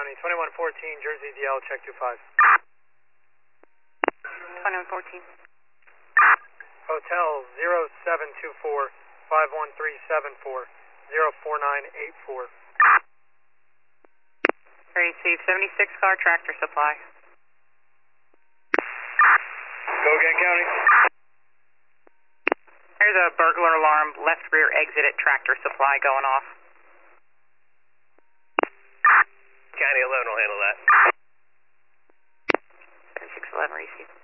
County, 2114, Jersey DL, check 25. 2114. Hotel 0724 51374 04984. Receive 76 car Tractor Supply. Bogan County. There's a burglar alarm, left rear exit at Tractor Supply going off. County 11 will handle that. 7611 receive.